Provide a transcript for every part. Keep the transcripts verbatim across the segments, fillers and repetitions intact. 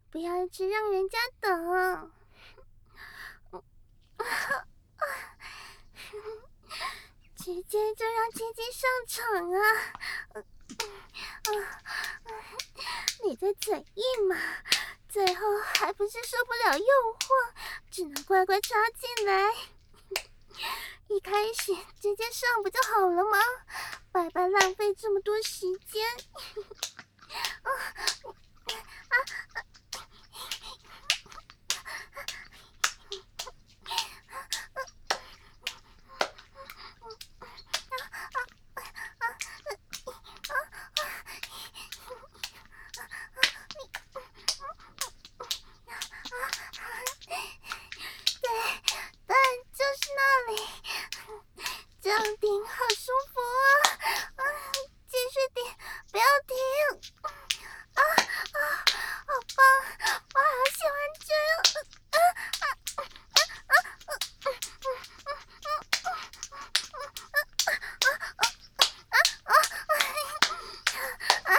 不要一直让人家等。直接就让姐姐上场啊！你的嘴硬嘛，最后还不是受不了诱惑，只能乖乖插进来。一开始直接上不就好了吗？白白浪费这么多时间。啊啊啊对，对，就是那里，这样顶好舒服啊！啊，继续顶，不要停！啊啊，好棒！我好喜欢这样！啊啊啊啊啊啊啊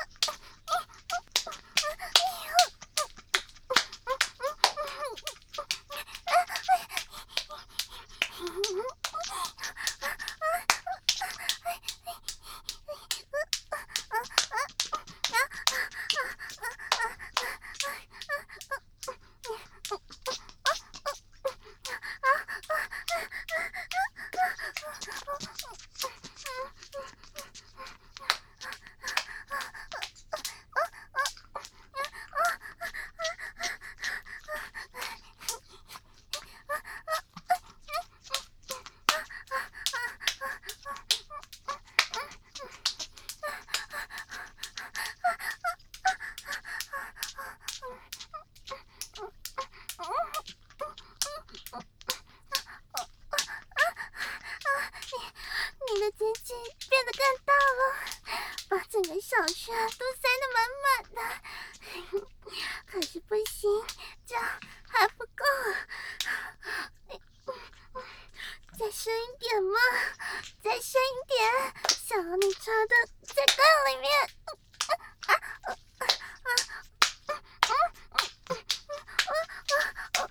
你的鸡鸡变得更大了，把整个小穴都塞得满满的。可是不行，这样还不够，再深一点嘛，再深一点，想要你插的在更里面。啊啊啊啊啊啊啊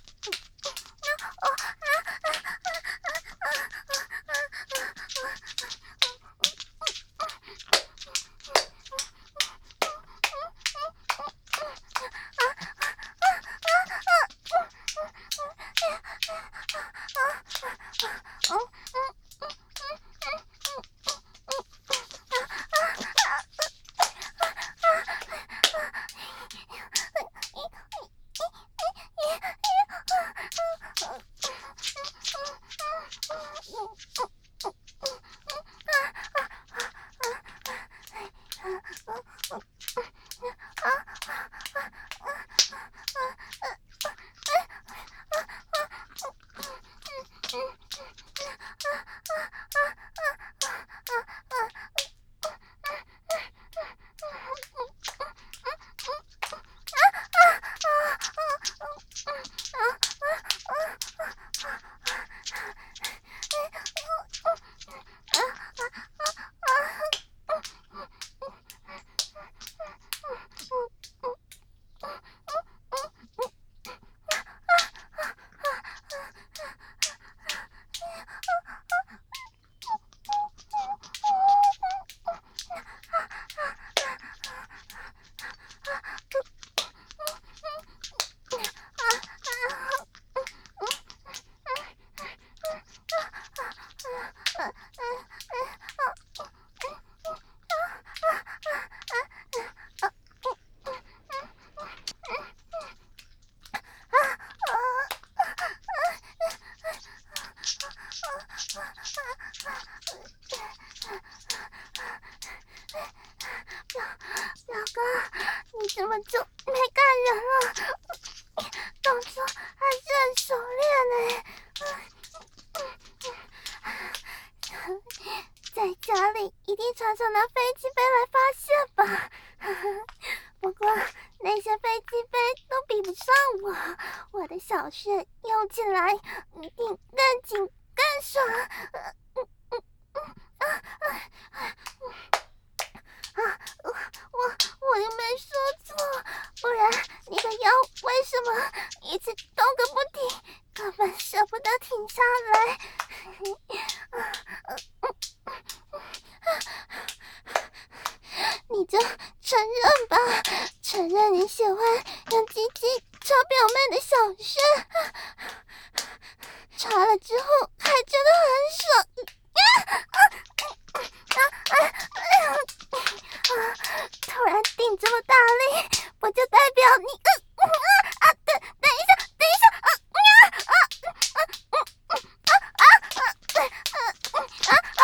表哥，你怎么就没干人了？动作还是很熟练呢。在家里一定常常拿飞机杯来发泄吧。不过那些飞机杯都比不上我，我的小穴用起来一定更紧更爽。啊啊！我我我又没说错，不然你承认吧，承认你喜欢用鸡鸡插表妹的小穴，插了之后还觉得很爽。突然顶这么大力，不就代表你呃啊啊！等等一下，等一下啊啊啊啊啊啊啊啊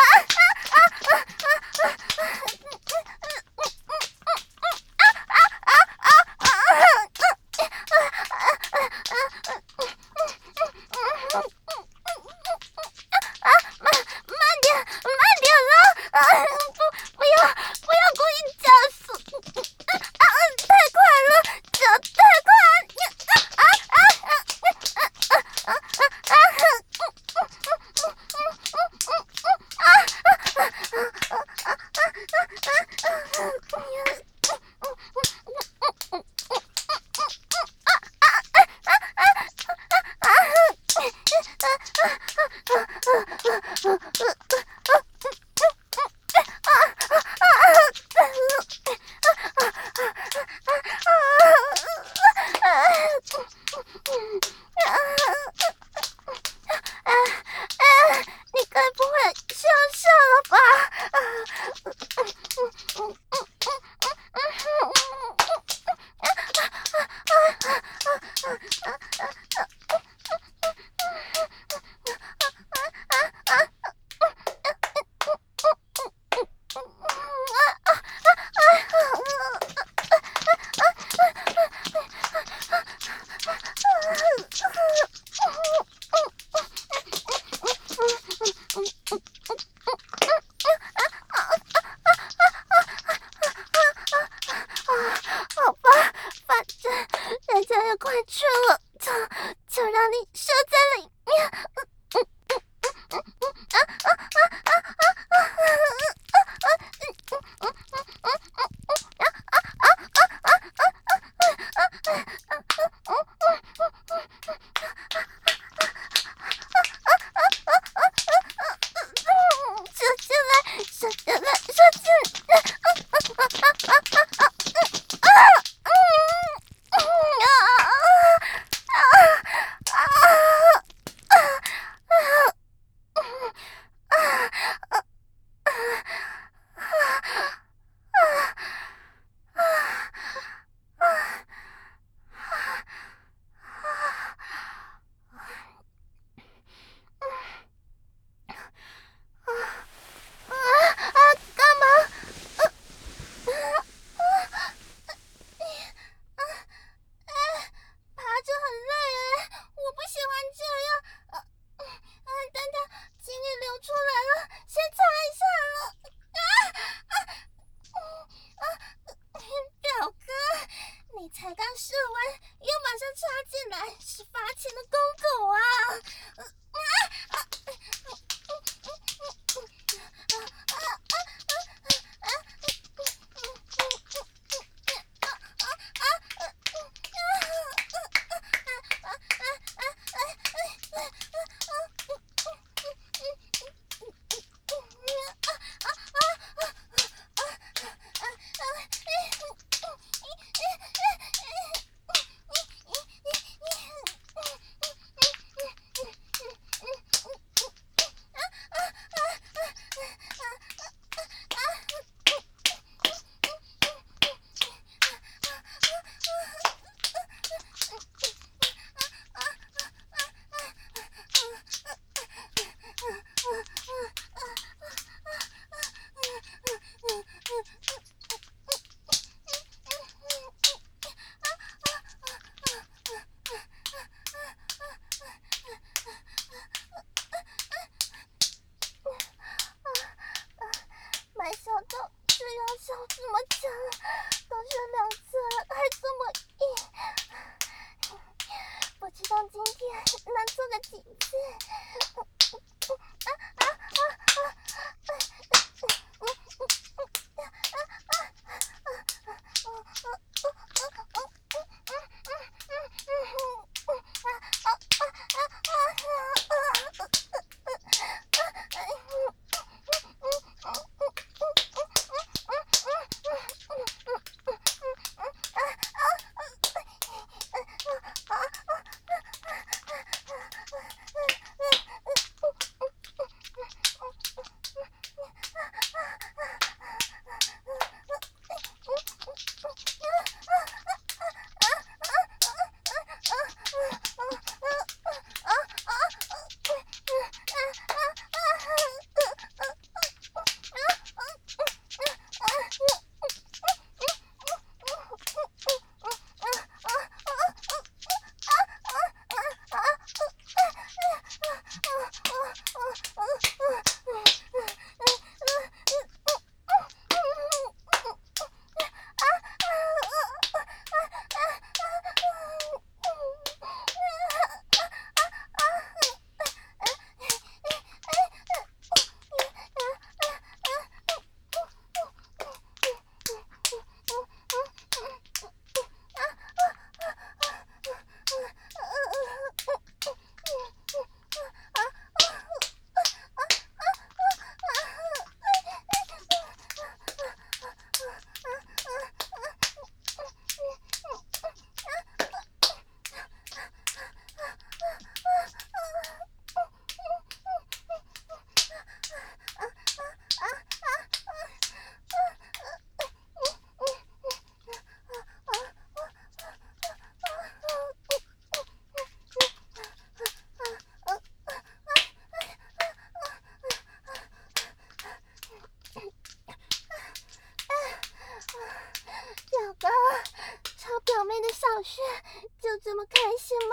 小穴就这么开心吗？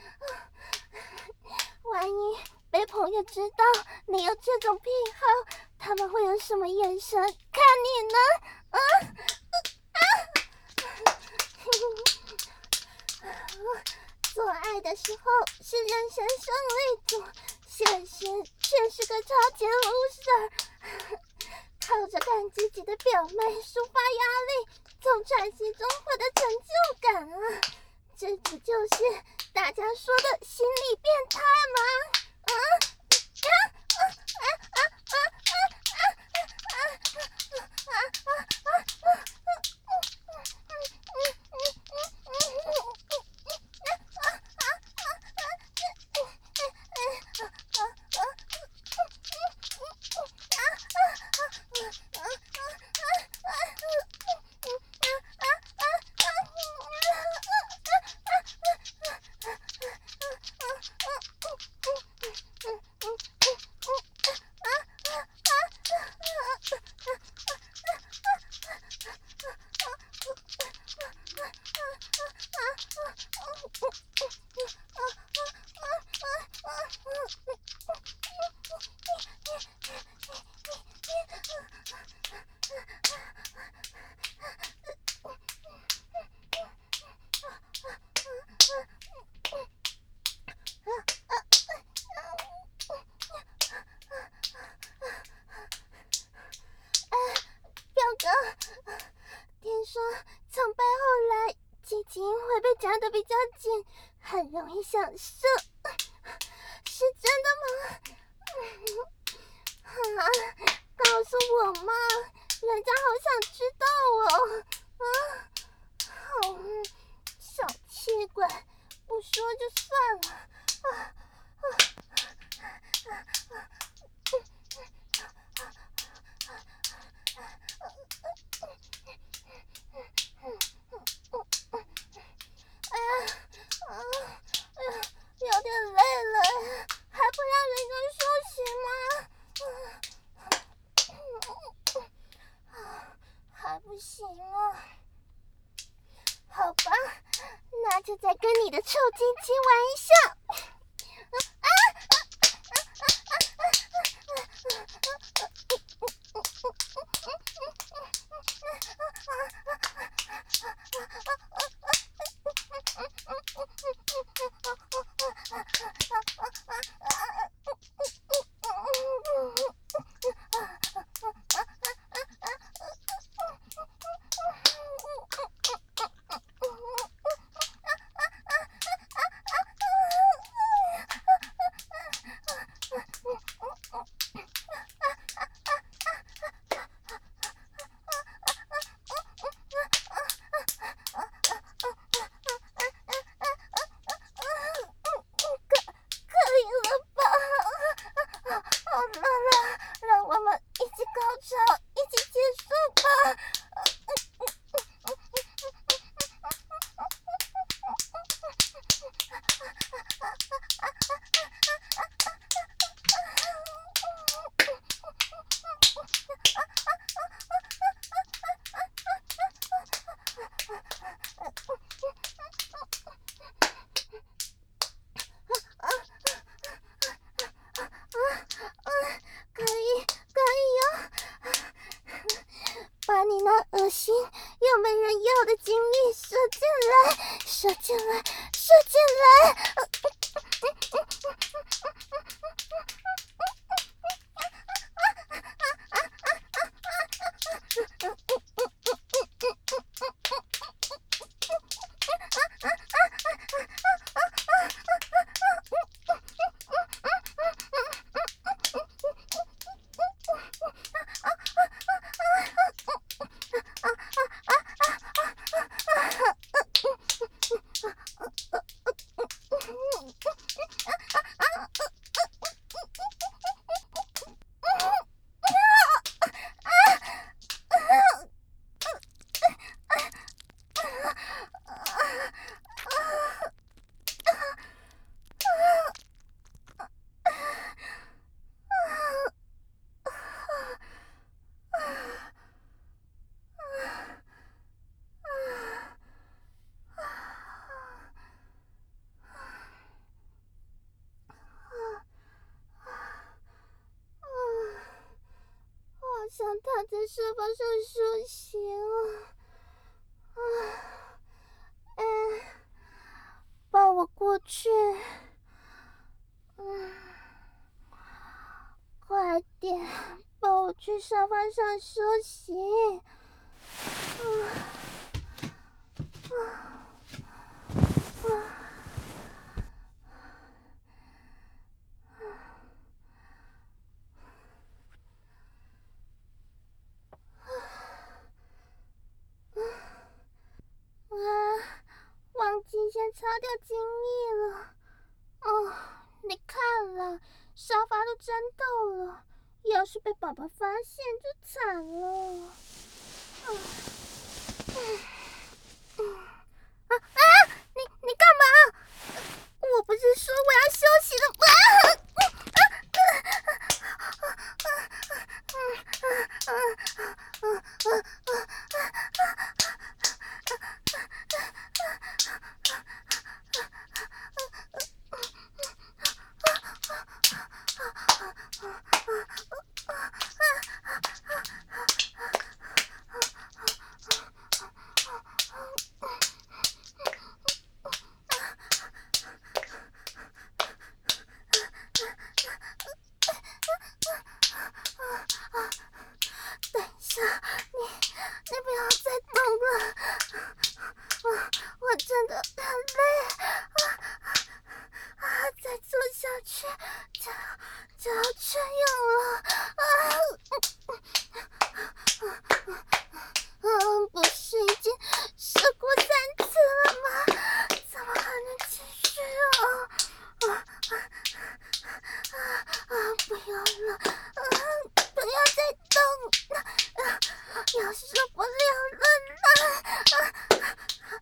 万一被朋友知道你有这种癖好，他们会有什么眼神看你呢？啊啊做爱的时候是人生胜利组，现实却是个超级 loser。靠着干自己的表妹抒发压力，从喘息中获得成就感啊！这不就是大家说的心理变态吗？啊啊啊啊啊啊啊啊啊啊啊！听说从背后来，鸡精会被夹得比较紧，很容易想射，是真的吗？啊，告诉我嘛，人家好想知道哦。啊，好，小气鬼，不说就算了。啊啊啊啊啊！哎呀，啊，哎呀，有点累了，还不让人家休息吗？啊，还不行啊。好吧，那就再跟你的臭鸡鸡玩一下。啊啊啊啊啊啊啊！把你那恶心又没人要的精液射进来，射进来，射进来！ 躺在沙发上休息了。啊，哎，抱我过去。嗯，快点抱我去沙发上休息。啊啊啊！啊，忘记先擦掉精液了。哦，你看啦，沙发都沾到了，要是被宝宝发现就惨了。啊，嗯嗯啊啊！你你干嘛？我不是说我要休息了吗？啊啊啊啊啊啊啊！等一下，你你不要再动了，我我真的很累啊啊！再做下去就就要这样了啊！嗯，不是已经试过三次了吗？怎么还能继续啊？啊啊啊！不要了，啊！不要再动了，啊！要是受不了了啦！啊啊啊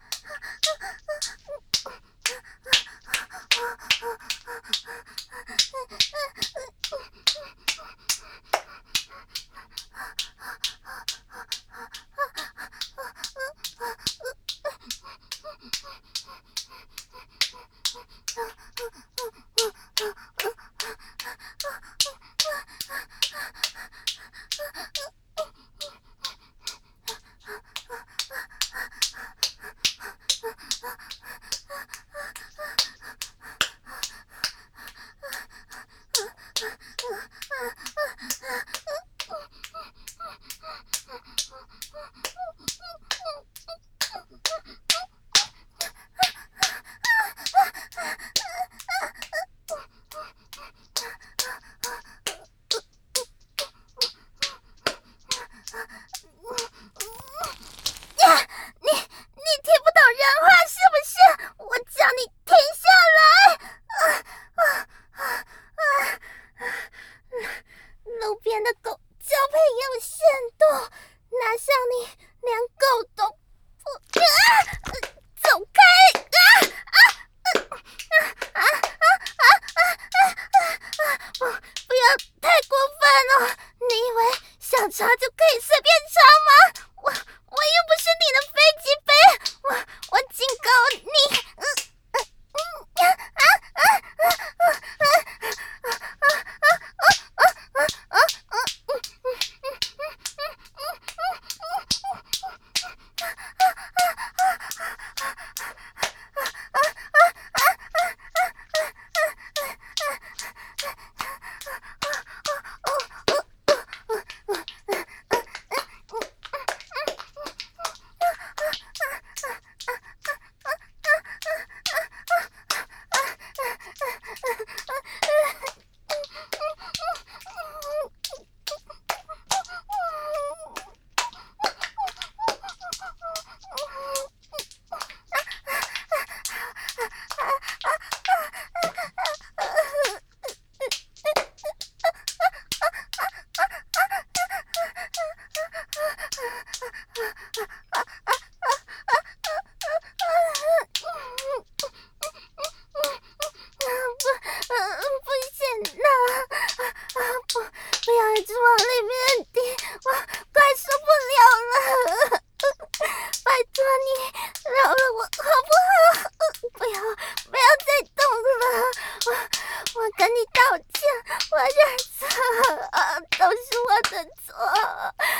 查就可以随便查吗？我我又不是你的飞机杯，我我警告你，嗯嗯嗯啊啊啊啊啊啊啊啊啊啊啊！不要一直往里面滴，我快受不了了！拜托你饶了我好不好？不要不要再动了！我我跟你道歉，我认错，都是我的错。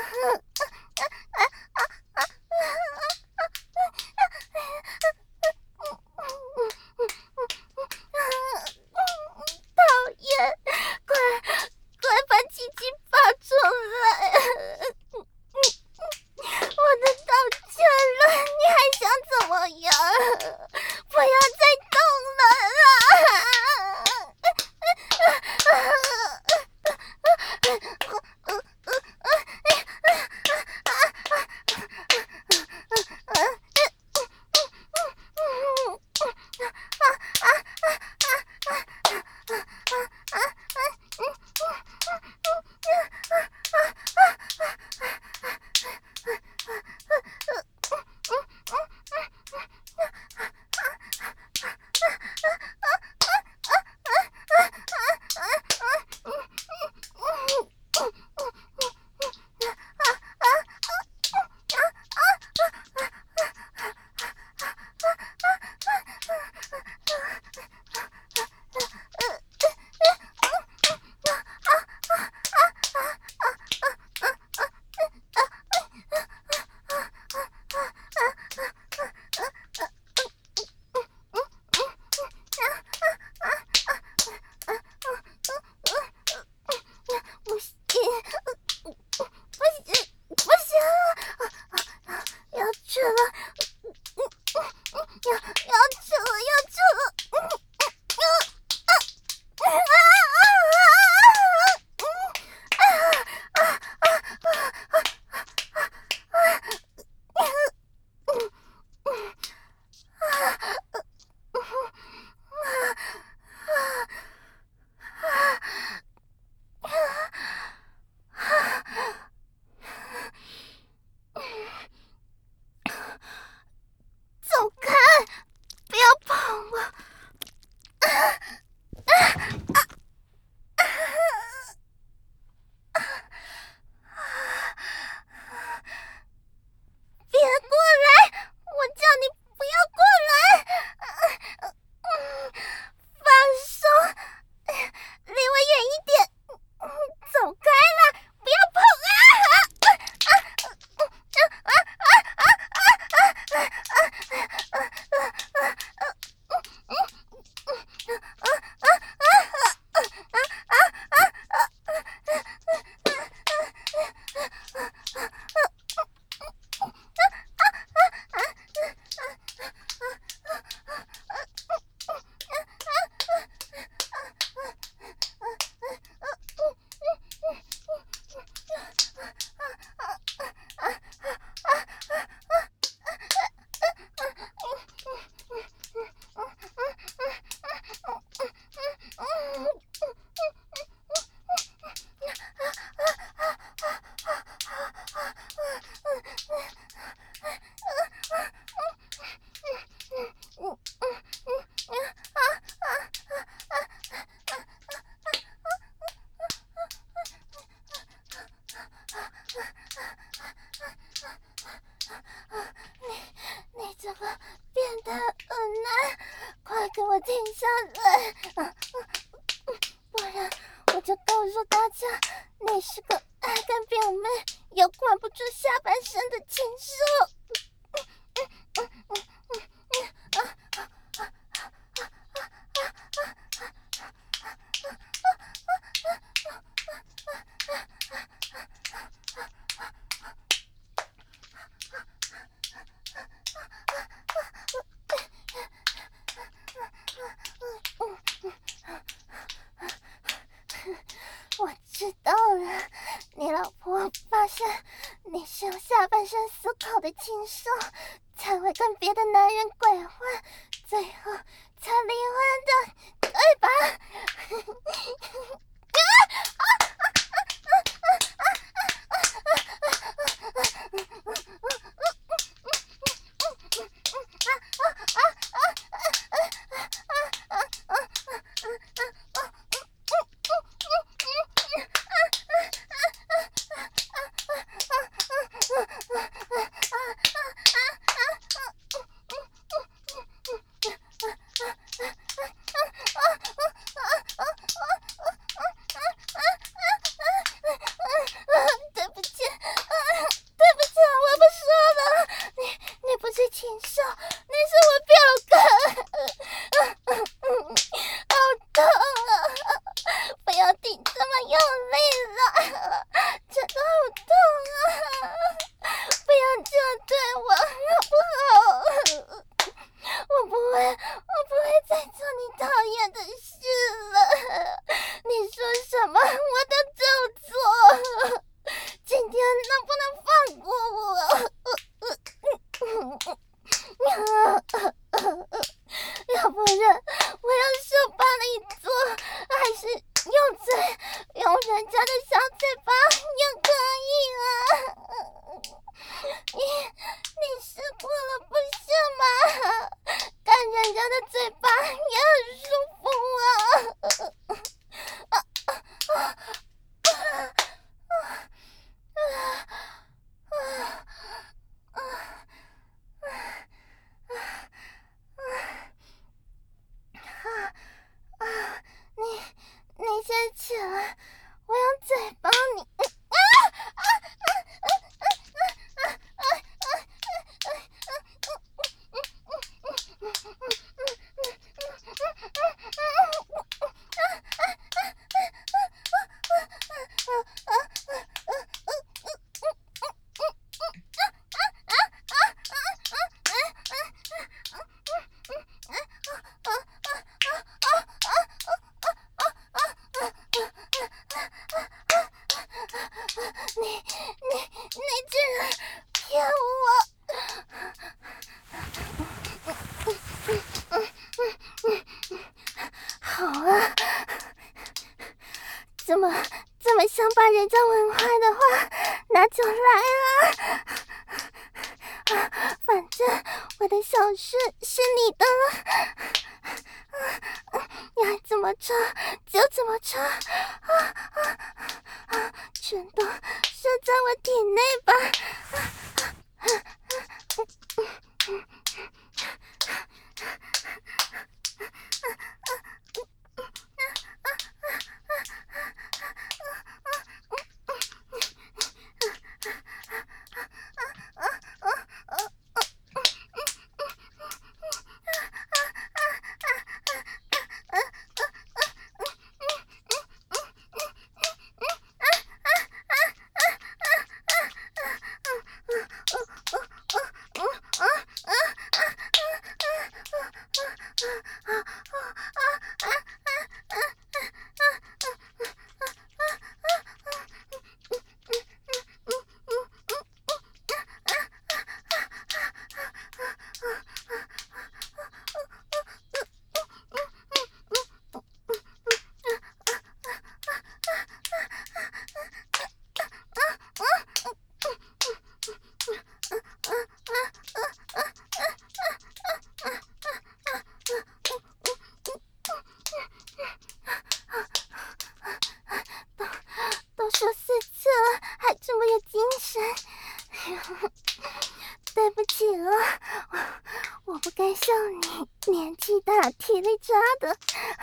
给我停下来，不然我就告诉大家你是个爱干表妹又管不住下半身的禽兽。我知道了，你老婆发现你是用下半身思考的禽兽，才会跟别的男人鬼混，最后才离婚的，对吧？ 骗我！好啊，这么这么想把人家吻坏的话，那就来啊！啊，反正我的小事是你的了，你爱怎么插就怎么插，啊啊啊！全都射在我体内吧！啊啊都说四次了，还这么有精神。对不起了，我我不该像你年纪大体力差的，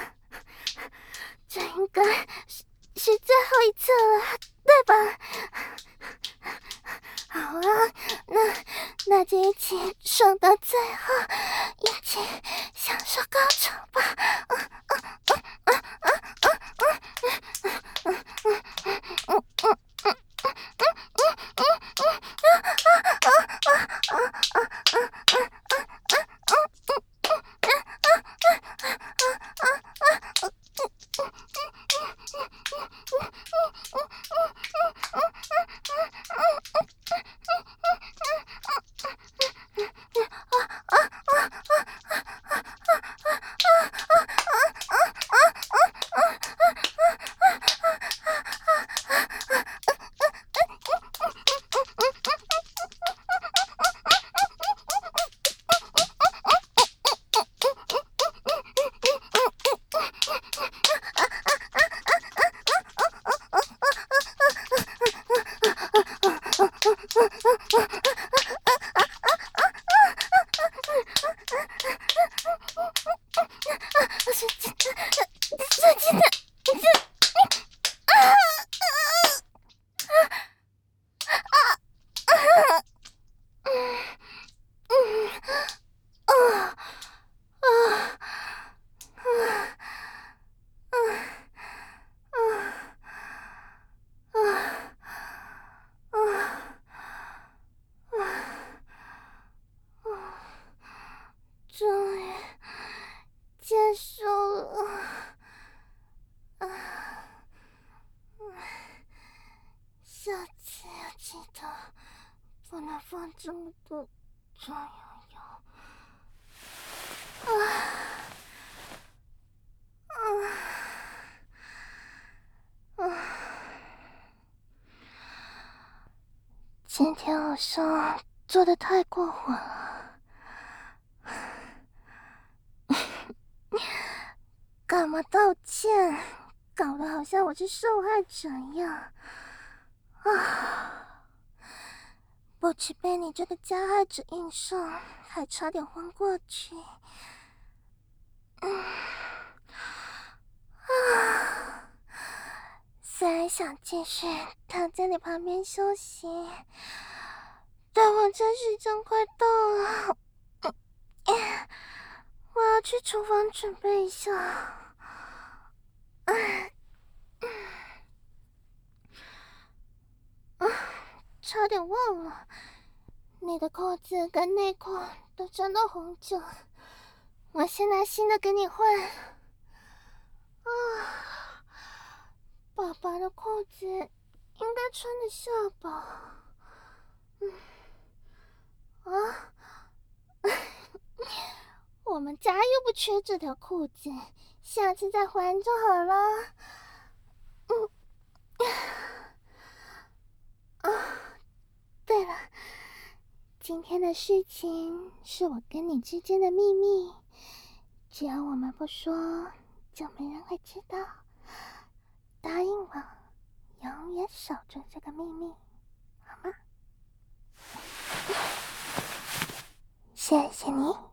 这应该是是最后一次了，对吧？好啊，那那就一起爽到最后，一起享受高潮吧！啊啊啊啊啊啊啊啊啊啊！终于结束了，啊！下次要记得不能放这么多壮阳药。啊啊啊！今天好像做的太过火了。干嘛道歉？搞得好像我是受害者一样啊！不止被你这个加害者硬上，还差点昏过去。嗯啊！虽然想继续躺在你旁边休息，但我这时间快到了。嗯我要去厨房准备一下。啊，啊，差点忘了，你的裤子跟内裤都沾到红酒，我先拿新的给你换。啊，宝宝的裤子应该穿得下吧？嗯。 家又不缺这条裤子，下次再还就好了。嗯，啊，对了，今天的事情是我跟你之间的秘密，只要我们不说，就没人会知道。答应我，永远守住这个秘密，好吗？谢谢你。